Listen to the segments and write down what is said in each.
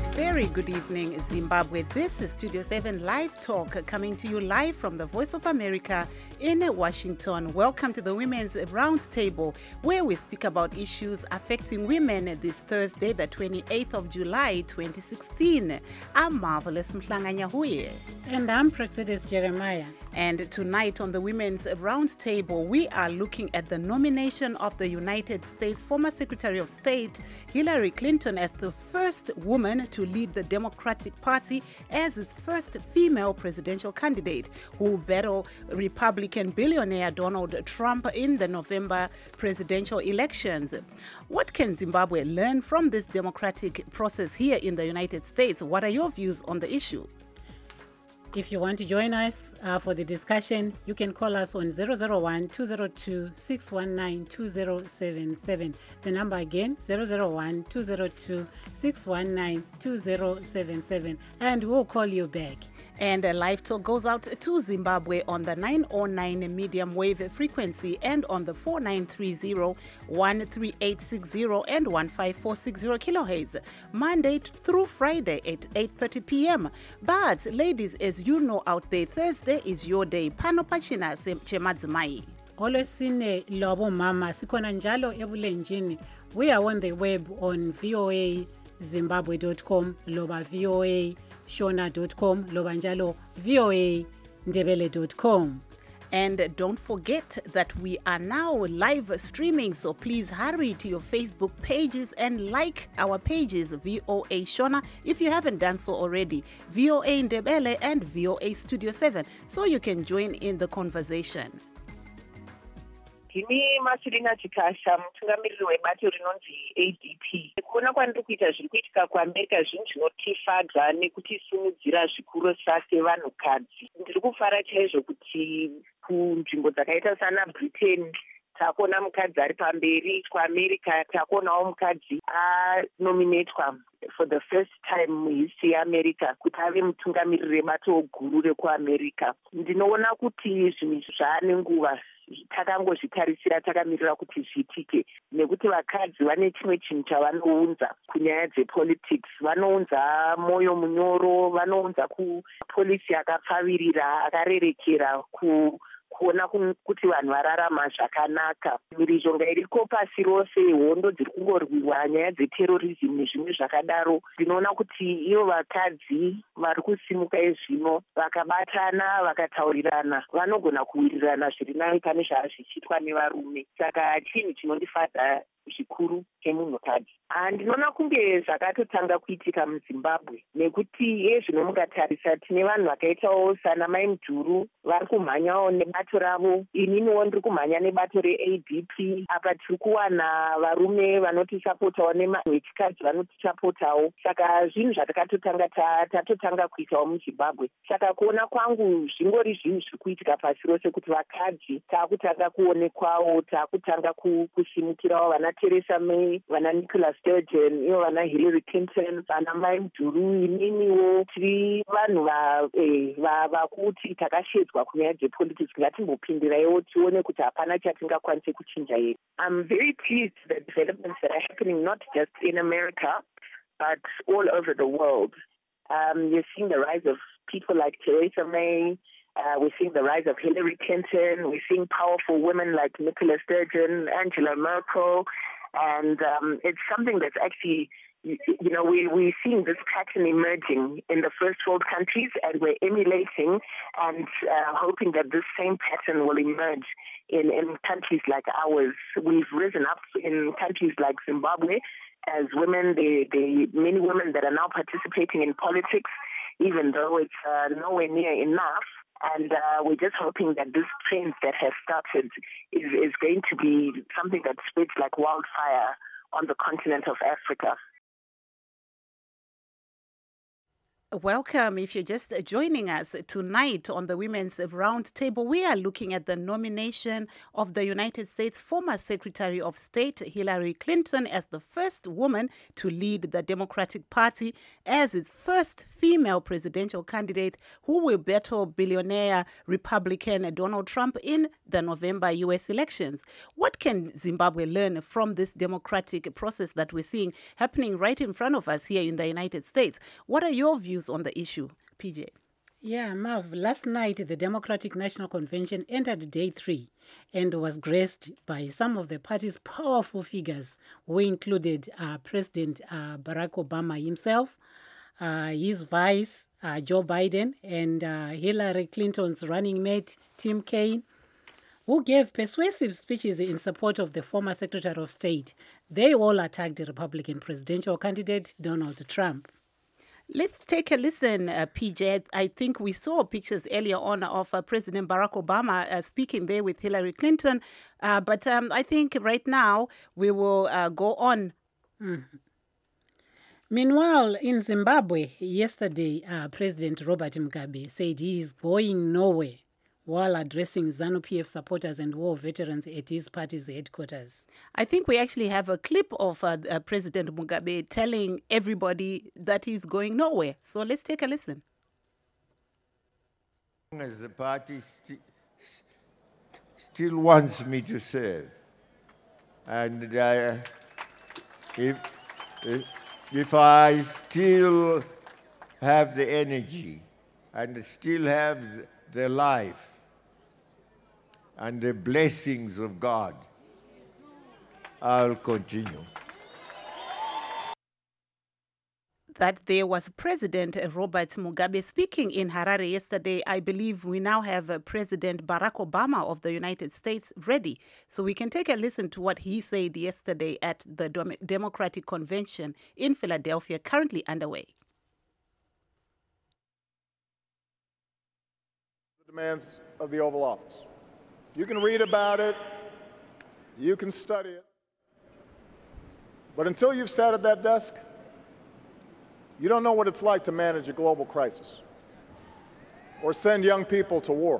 very good evening, Zimbabwe. This is Studio 7 Live Talk coming to you live from the Voice of America in Washington. Welcome to the Women's Roundtable, where we speak about issues affecting women this Thursday, the 28th of July, 2016. I'm Marvelous Mhlanganyahuye. And I'm Praxidis Jeremiah. And tonight on the Women's Roundtable, we are looking at the nomination of the United States former Secretary of State Hillary Clinton as the first woman to lead the Democratic Party as its first female presidential candidate, who will battle Republican billionaire Donald Trump in the November presidential elections. What can Zimbabwe learn from this democratic process here in the United States? What are your views on the issue? If you want to join us for the discussion, you can call us on 001-202-619-2077. The number again, 001-202-619-2077. And we'll call you back. And a live talk goes out to Zimbabwe on the 909 medium wave frequency and on the 4930, 13860 and 15460 kilohertz, Monday through Friday at 8:30 p.m. But ladies, as you know out there, Thursday is your day. Pano pachina chemadzimai. Olwesine lobo mama sikona njalo ebulenjini. We are on the web on voazimbabwe.com, loba voashona.com, loba njalo voandebele.com. And don't forget that we are now live streaming, so please hurry to your Facebook pages and like our pages, VOA Shona, if you haven't done so already, VOA Ndebele and VOA Studio 7, so you can join in the conversation. Ndini Masilina Chikasha, mutungamiriri webato rinonzi ADP. Kuona kwandiri kuita zviri kuitika kuAmerica zvinhu zvinotifadza nekutisimudzira zvikuru sevanhukadzi. Ndiri kufara chaizvo kuti kunzvimbo dzakaita sana Britain takuona mukadzi ari pamberi, kuAmerica takuonawo mukadzi anominatwa for the first time muhistory yeAmerica kuti ave mutungamiriri webato guru rekuAmerica. Ndinoona kuti zvinhu zvaane nguva takangozvitarisira takamirira kuti zviitike, nekuti vakadzi vane chimwe chinhu chavanounza kunyaya dzepolitics. Vanounza mwoyo munyoro, vanounza kupolisi akapfavirira, akarerekera, kuona kuti vanhu vararama zvakanaka. Mhirizhonga iriko pasi rose, hondo dziri kungorwiwa, nyaya dzeterorism nezvimwe zvakadaro. Ndinoona kuti ivo vakadzi vari kusimuka ezvino vakabatana, vakataurirana, vanogona kuwirirana zviri nani pane zvava zvichiitwa nevarume. Saka chinhu chinondifadza zvikuru chemunhukadzi. Ndinoona kunge zvakatotanga kuitika muZimbabwe, nekuti ezvino mukatarisa tine vanhu vakaitawo sana Mai Mudhuru vari kumhanyawo nebato ravo. Ininiwo ndiri kumhanya nebato reADP. Apa tiri kuwana varume vanotisapotawo nevanhu vechikadzi vanotisapotawo. Saka zvinhu zvatakatotanga tatotanga kuitawo muZimbabwe. Saka kuona kwangu zvingori zvinhu zviri kuitika pasi rose kuti vakadzi taakutanga kuonekwawo, taakutanga kusimukirawo vana Theresa May, vana Nicola Sturgeon, ivo vana Hillary Clinton, vana Mai Mudhuru. Ininiwo tiri vanhu vakuti takashedzwa kunyaya dzepolitics. Ngatimbopindirawo tione kuti hapana chatingakwanise kuchinja here. I'm very pleased with the developments that are happening not just in America, but all over the world. You're seeing the rise of people like Theresa May. We're seeing the rise of Hillary Clinton. We're seeing powerful women like Nicola Sturgeon, Angela Merkel. And it's something that's actually, we're seeing this pattern emerging in the first world countries, and we're emulating and hoping that this same pattern will emerge in countries like ours. We've risen up in countries like Zimbabwe as women. Many women that are now participating in politics, even though it's nowhere near enough. And we're just hoping that this trend that has started is going to be something that spreads like wildfire on the continent of Africa. Welcome. If you're just joining us tonight on the Women's Roundtable, we are looking at the nomination of the United States former Secretary of State Hillary Clinton as the first woman to lead the Democratic Party as its first female presidential candidate who will battle billionaire Republican Donald Trump in the November U.S. elections. What can Zimbabwe learn from this democratic process that we're seeing happening right in front of us here in the United States? What are your views on the issue, PJ? Yeah, Marv, last night the Democratic National Convention entered day 3 and was graced by some of the party's powerful figures who included President Barack Obama himself, his vice, Joe Biden, and Hillary Clinton's running mate, Tim Kaine, who gave persuasive speeches in support of the former Secretary of State. They all attacked the Republican presidential candidate, Donald Trump. Let's take a listen, PJ. I think we saw pictures earlier on of President Barack Obama speaking there with Hillary Clinton. But I think right now we will go on. Mm-hmm. Meanwhile, in Zimbabwe, yesterday, President Robert Mugabe said he is going nowhere while addressing ZANU-PF supporters and war veterans at his party's headquarters. I think we actually have a clip of President Mugabe telling everybody that he's going nowhere. So let's take a listen. As the party still wants me to serve, and if I still have the energy and still have the life and the blessings of God, I'll continue. That there was President Robert Mugabe speaking in Harare yesterday. I believe we now have President Barack Obama of the United States ready. So we can take a listen to what he said yesterday at the Democratic Convention in Philadelphia, currently underway. The demands of the Oval Office. You can read about it, you can study it, but until you've sat at that desk, you don't know what it's like to manage a global crisis or send young people to war.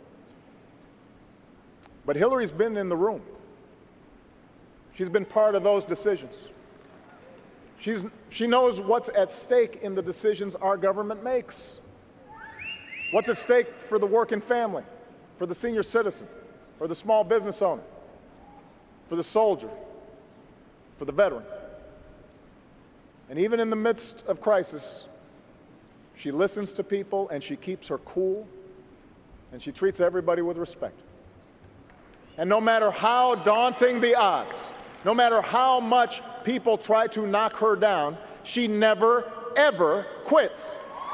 But Hillary's been in the room. She's been part of those decisions. She knows what's at stake in the decisions our government makes. What's at stake for the working family, for the senior citizen, for the small business owner, for the soldier, for the veteran. And even in the midst of crisis, she listens to people and she keeps her cool and she treats everybody with respect. And no matter how daunting the odds, no matter how much people try to knock her down, she never, ever quits.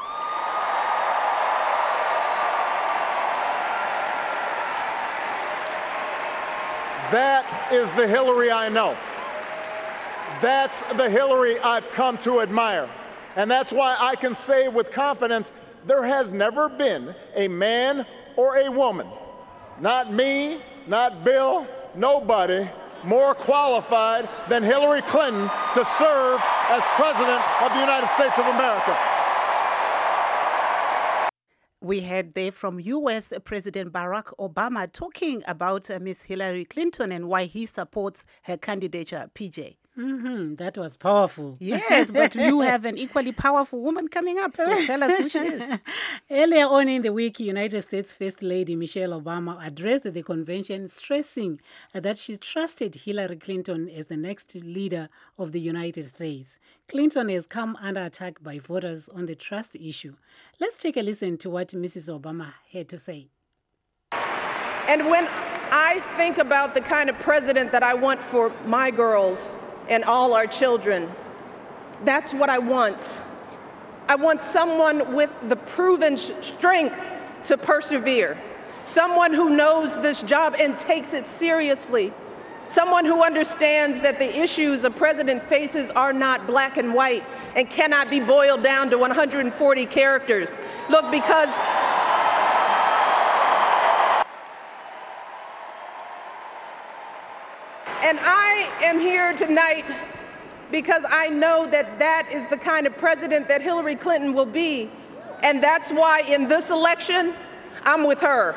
That is the Hillary I know. That's the Hillary I've come to admire. And that's why I can say with confidence, there has never been a man or a woman, not me, not Bill, nobody, more qualified than Hillary Clinton to serve as President of the United States of America. We heard there from U.S. President Barack Obama talking about Miss Hillary Clinton and why he supports her candidature, PJ. Mm-hmm. That was powerful. Yes, but you have an equally powerful woman coming up, so tell us who she is. Earlier on in the week, United States First Lady Michelle Obama addressed the convention, stressing that she trusted Hillary Clinton as the next leader of the United States. Clinton has come under attack by voters on the trust issue. Let's take a listen to what Mrs. Obama had to say. And when I think about the kind of president that I want for my girls and all our children, that's what I want. I want someone with the proven strength to persevere, someone who knows this job and takes it seriously, someone who understands that the issues a president faces are not black and white and cannot be boiled down to 140 characters. Look, because and I am here tonight because I know that that is the kind of president that Hillary Clinton will be And that's why in this election, I'm with her.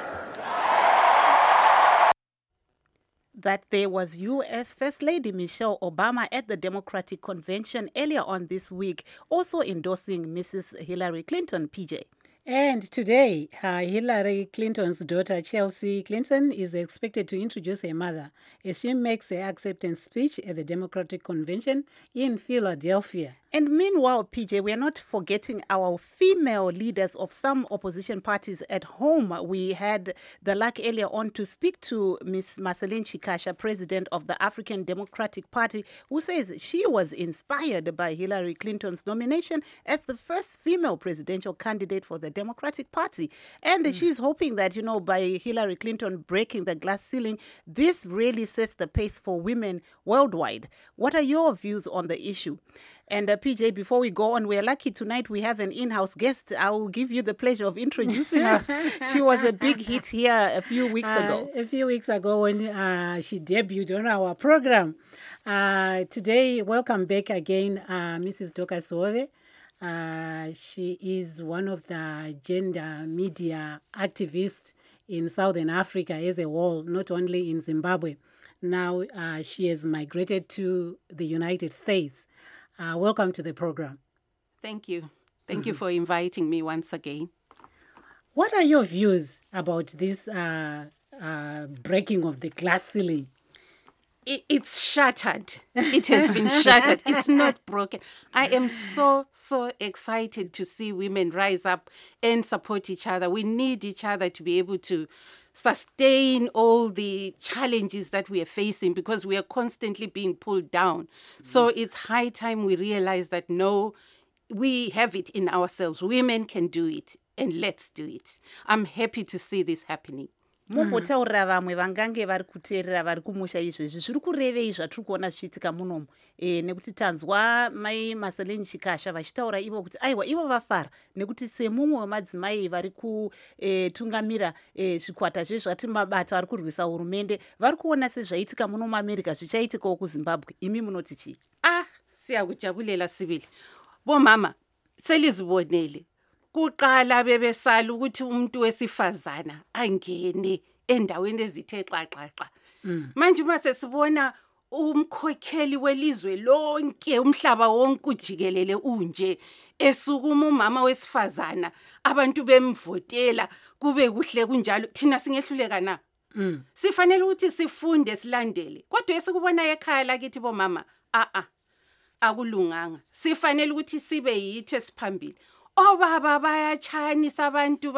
That there was U.S. First Lady Michelle Obama at the Democratic Convention earlier on this week, also endorsing Mrs. Hillary Clinton, PJ. And today, Hillary Clinton's daughter, Chelsea Clinton, is expected to introduce her mother as she makes her acceptance speech at the Democratic Convention in Philadelphia. And meanwhile, PJ, we are not forgetting our female leaders of some opposition parties at home. We had the luck earlier on to speak to Ms. Marceline Chikasha, president of the African Democratic Party, who says she was inspired by Hillary Clinton's nomination as the first female presidential candidate for the Democratic Party. And she's hoping that, by Hillary Clinton breaking the glass ceiling, this really sets the pace for women worldwide. What are your views on the issue? And PJ, before we go on, we're lucky tonight we have an in-house guest. I will give you the pleasure of introducing her. She was a big hit here a few weeks ago. A few weeks ago when she debuted on our program. Today, welcome back again, Mrs. Doka Sove. She is one of the gender media activists in Southern Africa as a whole, not only in Zimbabwe. Now she has migrated to the United States. Welcome to the program. Thank you. Thank you for inviting me once again. What are your views about this breaking of the glass ceiling? It's shattered. It has been shattered. It's not broken. I am so excited to see women rise up and support each other. We need each other to be able to sustain all the challenges that we are facing because we are constantly being pulled down. Yes. So it's high time we realize that no, we have it in ourselves. Women can do it, and let's do it. I'm happy to see this happening. Mumbotaurira vamwe vangange vari kuteerera vari kumusha izvezvi zviri kurevei zvatiri kuona zvichiitika munomu nekuti tanzwa mai Marceline Chikasha vachitaura ivo kuti aiwa ivo vafara nekuti semumwe wemadzimai vari kutungamira zvikwata zvezvati mabato ari kurwisa hurumende vari kuona sezvaitika muno muAmerica zvichaitikawo kuZimbabwe. Imi munoti chii? Siyakujabulela sibili. Bomama selizibonele. Kuqala bebesala ukuthi umuntu wesifazana angene endaweni ezithe xaxaxa. Manje mase sibona umkhokheli welizwe lonke umhlaba wonke ujikelele unje esukuma umama wesifazana abantu bemvotela kube kuhle kunjalo thina singehluleka na. Sifanele ukuthi sifunde silandele kodwa esikubona ekhaya lakithi bomama akulunganga. Sifanele ukuthi sibe yithu esiphambili. Obaba bayachanisa abantu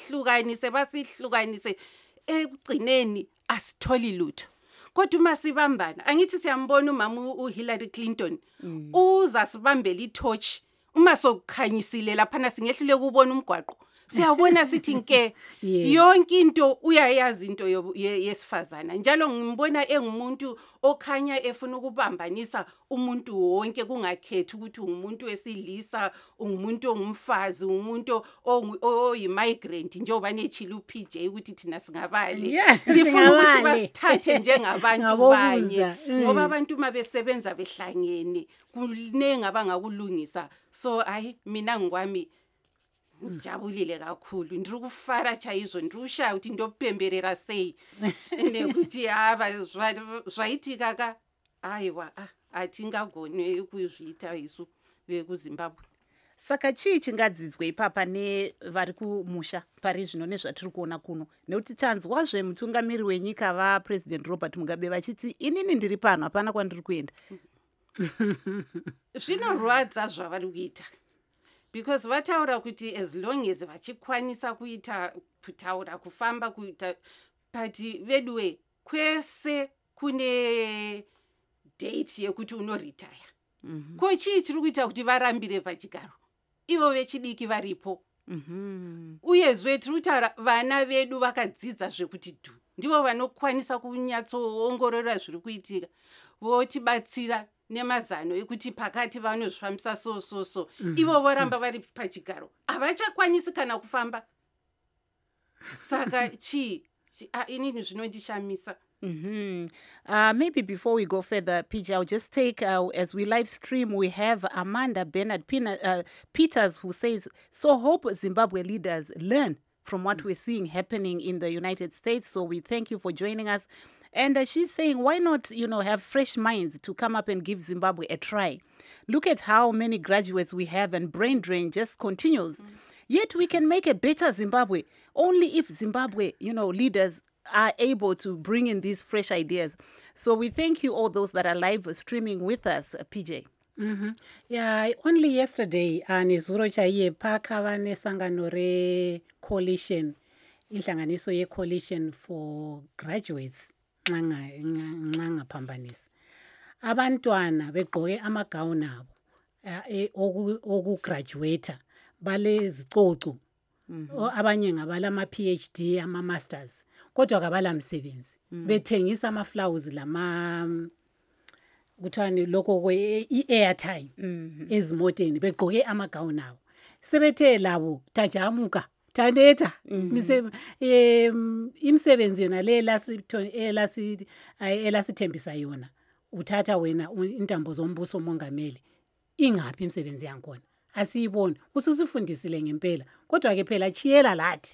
basihlukanise ekugcineni asitholi lutho. Kodwa uma sibambana angithi siyambona umama uHillary Clinton uza sibambela itorch uma sokukhanyisile lapha singehlule ukubona umgwaqo. Siyabona sithi nke yonke into uyayazi into yesifazana njalo ngimbona engumuntu okhanya efuna ukubambanisa umuntu wonke kungakhethi ukuthi ungumuntu wesilisa ungumuntu ongumfazi ungumuntu oyi-migrant njengoba nechila uPJ ukuthi thina singabali sifuna ukuthi basithathe njengabantu banye ngoba abantu mabesebenza behlangene kunengi abangakulungisa. So mina ngikwami ujabulile kakhulu ndiri kufara chaizvo ndiri kushaya kuti ndopemberera sei nekuti zvaitika ka aiwa hatingagoni kuzviita isu vekuZimbabwe. Saka chii chingadzidzwe ipapa nevari kumusha pari zvino nezvatiri kuona kuno nekuti tanzwazve mutungamiri wenyika vaPresident Robert Mugabe vachiti inini ndiri pano hapana kwandiri kuenda. Zvinorwadza zvavari kuita because vataura kuti as long as vachikwanisa kuita kutaura kufamba kuita but veduwe kwese kune date yekuti unoretire. Ko chii chiri kuita kuti varambire pachigaro ivo vechidiki varipo. Uyezve tiri kutaura vana vedu vakadzidza zvekuti ndivo vanokwanisa kunyatsoongorora zviri kuitika votibatsira nemazano ekuti pakati vanozvifambisa so ivo voramba vari pachigaro havachakwanisi kana kufamba. Saka inini zvinondishamisa Maybe before we go further, PJ, I'll just take, as we live stream, we have Amanda Bernard Peters, who says, so hope Zimbabwe leaders learn from what we're seeing happening in the United States. So we thank you for joining us. And she's saying, why not, have fresh minds to come up and give Zimbabwe a try? Look at how many graduates we have, and brain drain just continues. Yet we can make a better Zimbabwe only if Zimbabwe, leaders are able to bring in these fresh ideas. So we thank you all those that are live streaming with us, PJ. Yeah, only yesterday nezuro chaiye pakava nesangano re-coalition, inhlanganiso ye-coalition for graduates nxa ngaphambanisi. Abantwana begqoke amagawuni abo okugraduata balezicoco, abanye ngabala PhD, ama-masters, kodwa kabala msebenzi. Bethengisa amaflowers kuthiwani lokho i-airtime ezimoteni, begqoke amagawuni abo. Sebethe labo tajamuka taneta imisebenzi yona le elasithembisa yona, uthatha wena intambo zombuso mongameli, ingaphi imisebenzi yankona? Asiyiboni. Ususifundisile ngempela, kodwa ke phela chiyela lathi.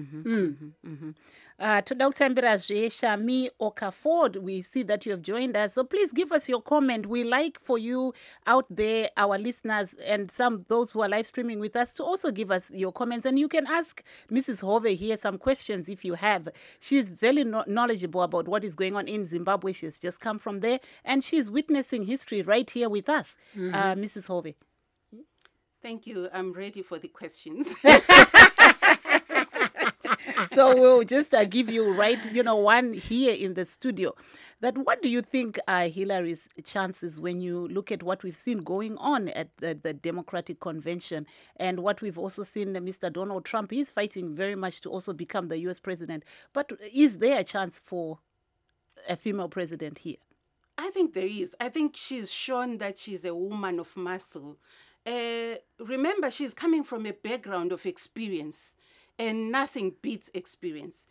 To Dr. Mbirazwe Shami Okaford, we see that you have joined us. So please give us your comment. We like for you out there, our listeners, and those who are live streaming with us, to also give us your comments. And you can ask Mrs. Hove here some questions if you have. She's very knowledgeable about what is going on in Zimbabwe. She's just come from there, and she's witnessing history right here with us. Mrs. Hove. Thank you. I'm ready for the questions. So we'll just give you one here in the studio. That what do you think are Hillary's chances when you look at what we've seen going on at the Democratic Convention, and what we've also seen Mr. Donald Trump? He's fighting very much to also become the U.S. president. But is there a chance for a female president here? I think there is. I think she's shown that she's a woman of muscle. Remember, she's coming from a background of experience, and nothing beats experience.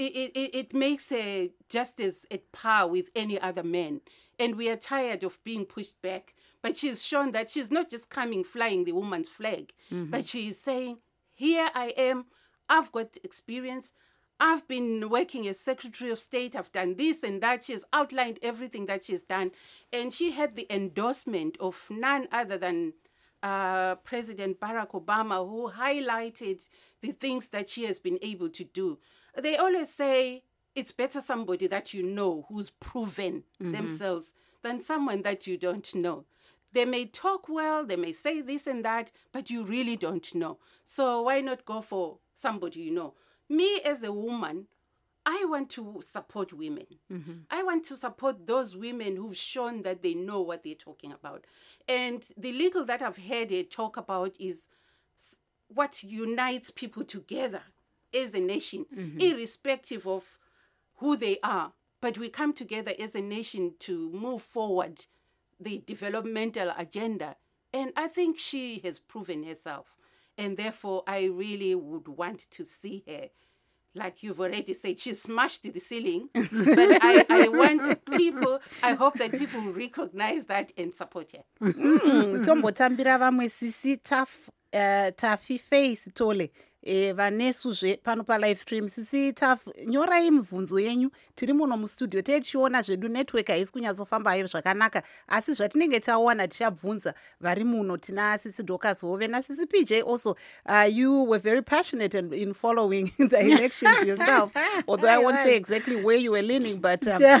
It makes her just as at par with any other man. And we are tired of being pushed back. But she's shown that she's not just coming flying the woman's flag, but she is saying, here I am, I've got experience, I've been working as Secretary of State, I've done this and that. She's outlined everything that she's done. And she had the endorsement of none other than President Barack Obama, who highlighted the things that she has been able to do. They always say it's better somebody that you know who's proven themselves than someone that you don't know. They may talk well, they may say this and that, but you really don't know. So why not go for somebody you know? Me as a woman, I want to support women. I want to support those women who've shown that they know what they're talking about. And the little that I've heard her talk about is what unites people together as a nation, irrespective of who they are. But we come together as a nation to move forward the developmental agenda. And I think she has proven herself. And therefore, I really would want to see her. Like you've already said, she smashed the ceiling. But I want people, I hope that people will recognize that and support her. Tombo tambira vamwe sisi tafi face tole. Vanesuzve pano pa live stream sisi nyorai mibvunzo yenyu tiri muno mustudio techiona zvedu network haisi kunyatsofamba hayo zvakanaka, asi zvatinenge tawana tichabvunza vari muno. Tina sisi Dorcas Hove nasisi PJ also. You were very passionate in following the elections yourself, although I won't say exactly where you were leaning, but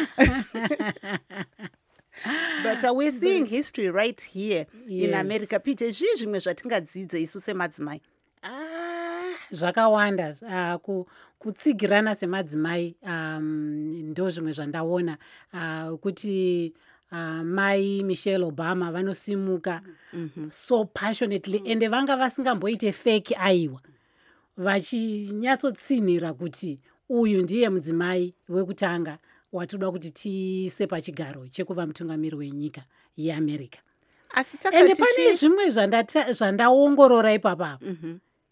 but we're seeing history right here in America. PJ, zvii zvimwe zvatingadzidze isu semadzimai? Zvakawanda. Kutsigirana semadzimai ndo zvimwe zvandaona, kuti mai Michelle Obama vanosimuka so passionately, ende vanga vasingamboite fake aiwa, vachinyatsotsinyira kuti uyu ndiye mudzimai wekutanga watoda kuti tiise pachigaro chekuva mutungamiri wenyika yeAmerica. Ende pane zvimwe zvandaongorora ipapa.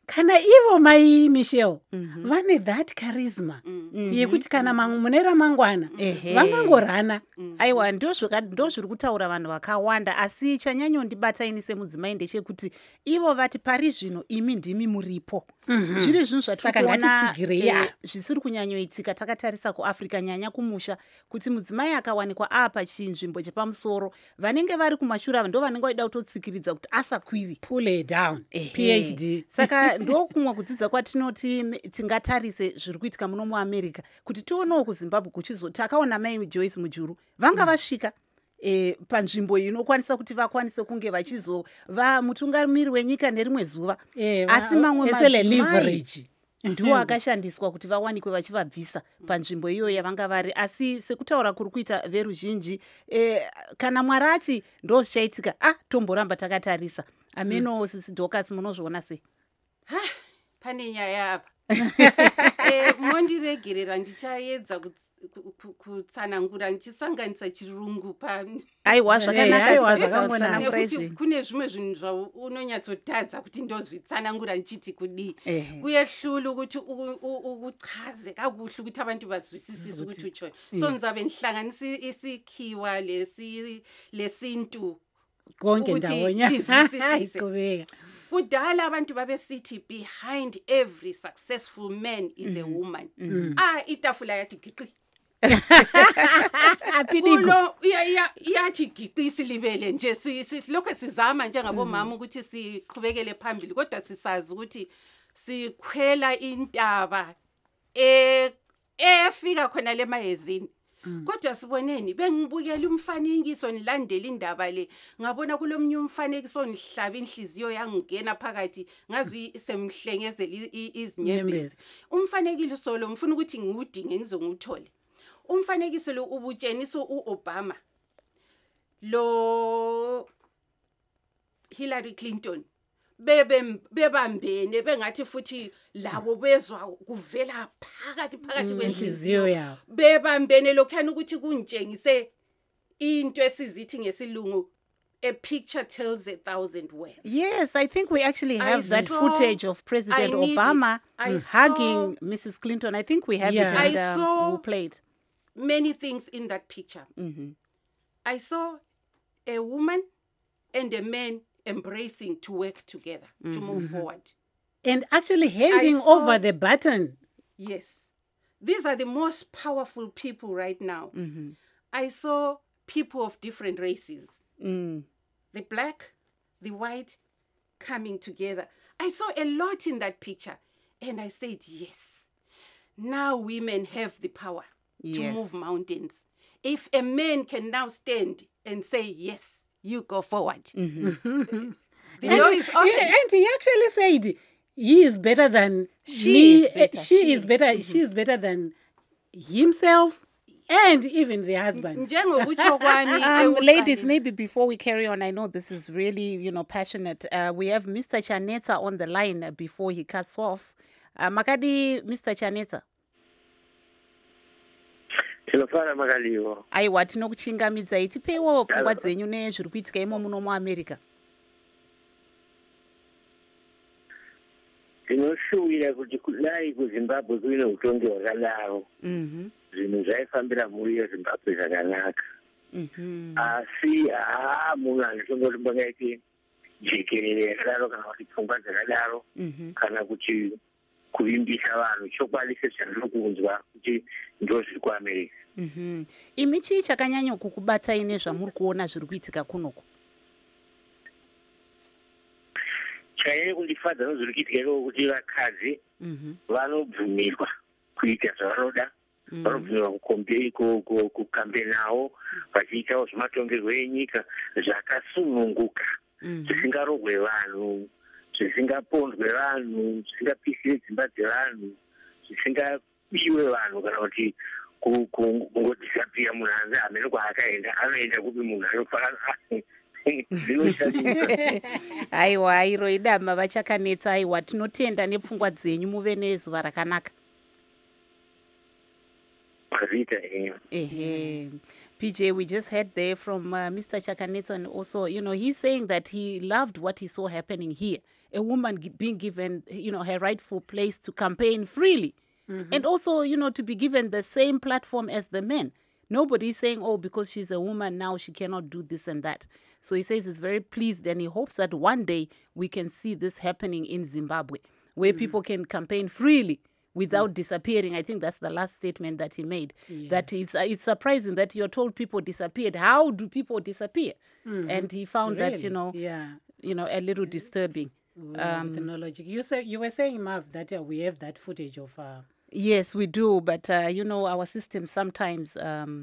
kana ivo mai Michelle vane that charisma yekuti kana mune ramangwana vangangorana. Aiwa, ndo zviri kutaura vanhu vakawanda, asi chanyanyondibata ini semudzimai ndechekuti ivo vati pari zvino imi ndimi muripo. Zviri zvinhu zvatikuona zvisiri kunyanyoitika takatarisa kuAfrica, nyanya kumusha, kuti mudzimai akawanikwa apa chinzvimbo chepamusoro, vanenge vari kumashure ndo vanenge vaida kutotsikiridza kuti asakwiri, pull it down, PhD. Saka ndokumwe kudzidza kwatinoti tingatarise zviri kuitika muno muAmerica, kuti tionewo kuZimbabwe kuchizoti akaona mai Joyce Mujuru vanga vasvika panzvimbo inokwanisa kuti vakwanise kunge vachizova mutungamiri wenyika nerimwe zuva, asi mamwe madzimai ndiwo akashandiswa kuti vawanikwe vachivabvisa panzvimbo iyoyo yavanga vari. Asi sekutaura kuri kuita veruzhinji, kana Mwari ati ndo zvichaitika, tomboramba takatarisa. Ameno sisi Dorcas, munozviona sei? Pane nyaya apa. Mondiregerera ndichaedza kutsanangura ndichisanganisa chirungu aiwa zvakanaka nekuti kune zvimwe zvinhu zvaunonyatsotadza kuti ndozvitsanangura ndichiti kudii, uye hlulu kuti uchaze kakuhle ukuthi abantu bazwisisise ukuthi uchona. So ngizabe ndihlanganisa isikhiwa lesintu konke ndawonye. Kudala abantu babesithi behind every successful man is a woman. Itafula yathi giqi. Kulo yathi giqi isilibele nje lokho sizama njengabomama ukuthi siqhubekele phambili, kodwa sisazi ukuthi sikhwela intaba efika khona le mayezini. Kodwa siboneni, bengibukela umfanekiso nilandela indaba le, ngabona kulomnye umfanekiso nihlaba inhliziyo yangena phakathi ngazi semhlengezela izinyembezi. Umfanekiso lo ngifuna ukuthi ngiwudinge ngizonguthole. Umfanekiso lo ubutsheniso uObama lo Hillary Clinton bebambene bengathi futhi labo bezwa kuvela phakathi kwenhliziyo yabo, bebambene lokhana ukuthi kunjengise into esizithi ngesilungu, a picture tells 1,000 words. Yes, I think we actually have that footage of President Obama hugging Mrs. Clinton. I think we have it, and we'll play it. Many things in that picture. I saw a woman and a man embracing to work together, to move forward. And actually handing over the baton. Yes. These are the most powerful people right now. I saw people of different races. The black, the white, coming together. I saw a lot in that picture. And I said, yes, now women have the power to move mountains. If a man can now stand and say, yes, you go forward. The door is open. And he actually said, he is better than she is better than himself and even the husband. Ladies, maybe before we carry on, I know this is really, passionate. We have Mr. Chaneta on the line before he cuts off. Makadi, Mr. Chaneta. Aiwa, tinokuchingamidzai, tipeiwo pfungwa dzenyu nezviri kuitika imo muno muAmerica. Tinoshuwira kuti kudai kuZimbabwe kuine utongi hwakadaro, zvinhu zvaifambira mhuri yeZimbabwe zvakanaka. Asi munhu anotongoti mbangaite jekerere yakadaro kana kuti pfungwa dzakadaro kana kuti kuvimbisa vanhu, chokwadi sezvandiri kunzwa kuti ndo zviri kuAmerica. Imi chii chakanyanya kukubatai nezvamuri kuona zviri kuitika kunoko? Chanyanya kundifadza nezviri kuitika kuti vakadzi vanobvumirwa kuita zvavanoda, vanobvumirwa kukambenawo, vachiitawo zvematongerwo enyika zvakasununguka, zvisingarogwe vanhu, zvisingapondwe vanhu, zvisingapisire dzimba dzevanhu, zvisingabiwe vanhu, kana kuti kungodisapira munhu anzi hamene kwaakaenda, anoenda kupi munhu anofanana aiwa, iro idama vachakanetsa. Aiwa, tinotenda nepfungwa dzenyu, muve nezuva rakanaka. ungazviita henyu. PJ, we just heard there from Mr. Chakanetso, and also, he's saying that he loved what he saw happening here. A woman being given, her rightful place to campaign freely. And also, to be given the same platform as the men. Nobody's saying, oh, because she's a woman now, she cannot do this and that. So he says he's very pleased, and he hopes that one day we can see this happening in Zimbabwe, where people can campaign freely without disappearing. I think that's the last statement that he made. Yes. That it's surprising that you're told people disappeared. How do people disappear? And he found that, a little disturbing. Technology. You were saying, Marv, that we have that footage of... Yes, we do. But, our system sometimes...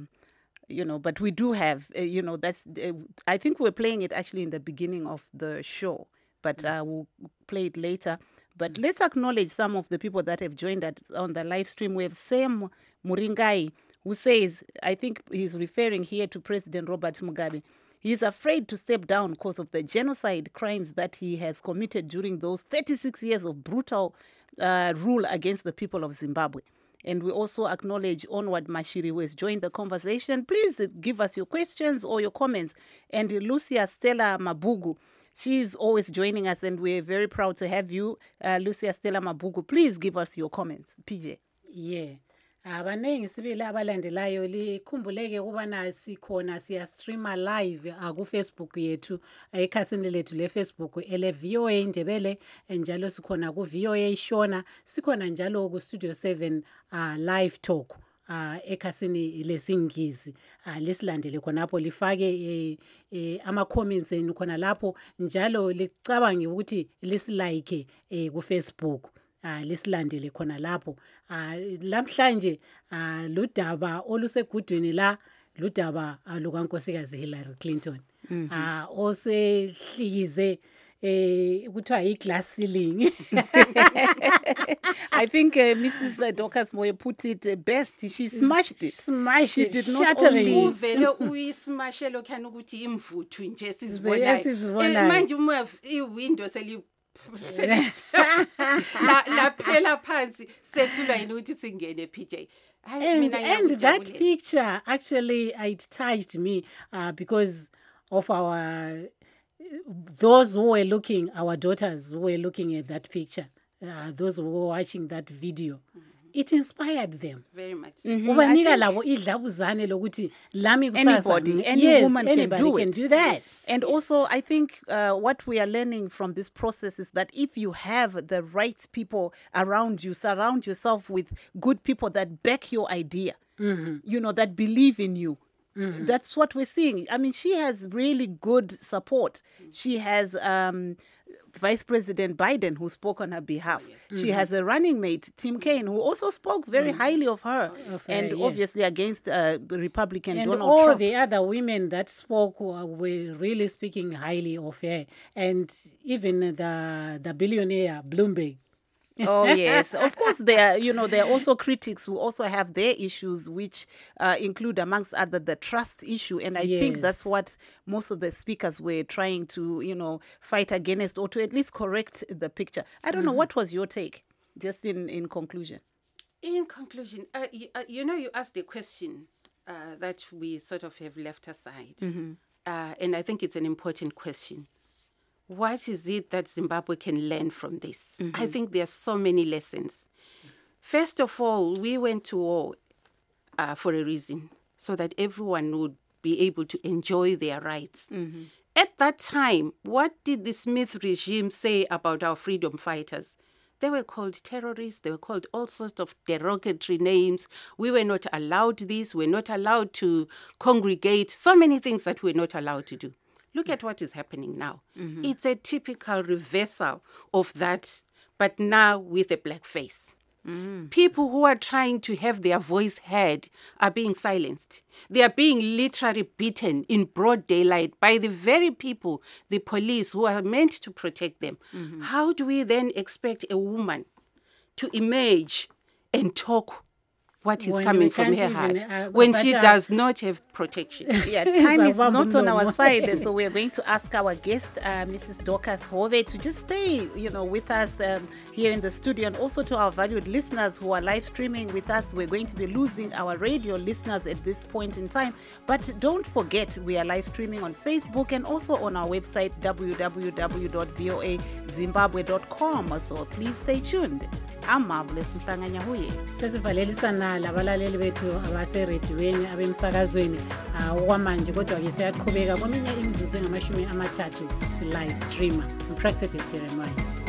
but we do have, that's, I think we're playing it actually in the beginning of the show, but we'll play it later. But let's acknowledge some of the people that have joined us on the live stream. We have Sam Muringai, who says, I think he's referring here to President Robert Mugabe. He's afraid to step down because of the genocide crimes that he has committed during those 36 years of brutal rule against the people of Zimbabwe. And we also acknowledge Onward Mashiri, who has joined the conversation. Please give us your questions or your comments. And Lucia Stella Mabugu, she is always joining us, and we're very proud to have you, Lucia Stella Mabugu. Please give us your comments, PJ. Yeah. Abanengi sibili abalandelayo likhumbuleke ukubana sikhona siyastreama live ku-Facebook yethu ekhasini lethu le-Facebook ele VOA Ndebele, njalo sikhona ku VOA Shona, sikhona njalo ku Studio 7 live talk ekhasini lesingisi. Lisilandele khonapho, lifake ama-comments enu khona lapho, njalo licabange ukuthi lisilike ku-Facebook. Lisilandele khona lapho. Lamhlanje ludaba olusegudwini la ludaba lukaNkosikazi Hillary Clinton. Osehlikize kuthiwa yi-glass ceiling. I think Mrs. Dorcas Moyo put it best. She smashed it. She did not only... uvele uyismashe lokhani ukuthi imvuthu nje sizibonayo. Manje uma iwindow seli laphela phansi sehlulwa yini ukuthi singene PJ. And that picture actually it touched me because of those who were looking, our daughters who were looking at that picture, those who were watching that video. It inspired them very much. Ubanika labo idlabuzane lokuthi lami kusasa. Anybody, any woman can do that. Yes. And also, I think what we are learning from this process is that if you have the right people around you, surround yourself with good people that back your idea, that believe in you. That's what we're seeing. I mean, she has really good support. She has Vice President Biden, who spoke on her behalf. She has a running mate, Tim Kaine, who also spoke very highly of her, and obviously against Republican Donald Trump. And all the other women that spoke were really speaking highly of her. And even the billionaire Bloomberg. Oh, yes. Of course, there are also critics who also have their issues, which include, amongst other, the trust issue. And I think that's what most of the speakers were trying to, fight against, or to at least correct the picture. I don't know, what was your take, just in conclusion? In conclusion, you asked a question that we sort of have left aside. And I think it's an important question. What is it that Zimbabwe can learn from this? I think there are so many lessons. First of all, we went to war for a reason, so that everyone would be able to enjoy their rights. At that time, what did the Smith regime say about our freedom fighters? They were called terrorists. They were called all sorts of derogatory names. We were not allowed this. We're not allowed to congregate. So many things that we're not allowed to do. Look at what is happening now. It's a typical reversal of that, but now with a black face. People who are trying to have their voice heard are being silenced. They are being literally beaten in broad daylight by the very people, the police, who are meant to protect them. How do we then expect a woman to emerge and talk what is When coming we from her can't heart even, when she but, does not have protection. Yeah, time is Zababa not on our Mlomo. side, so we're going to ask our guest, Mrs. Dorcas Hove, to just stay, with us here in the studio, and also to our valued listeners who are live streaming with us. We're going to be losing our radio listeners at this point in time, but don't forget we are live streaming on Facebook and also on our website www.voazimbabwe.com. So please stay tuned. I'm Marvelous Mhlanganya Huye. Sesivalelisana labalaleli bethu abaserediyweni abemsakazweni okwamanje, kodwa-ke siyaqhubeka kweminye imizuzu engamashumi amathathu si-live streamer. Praxedes Jeremiah.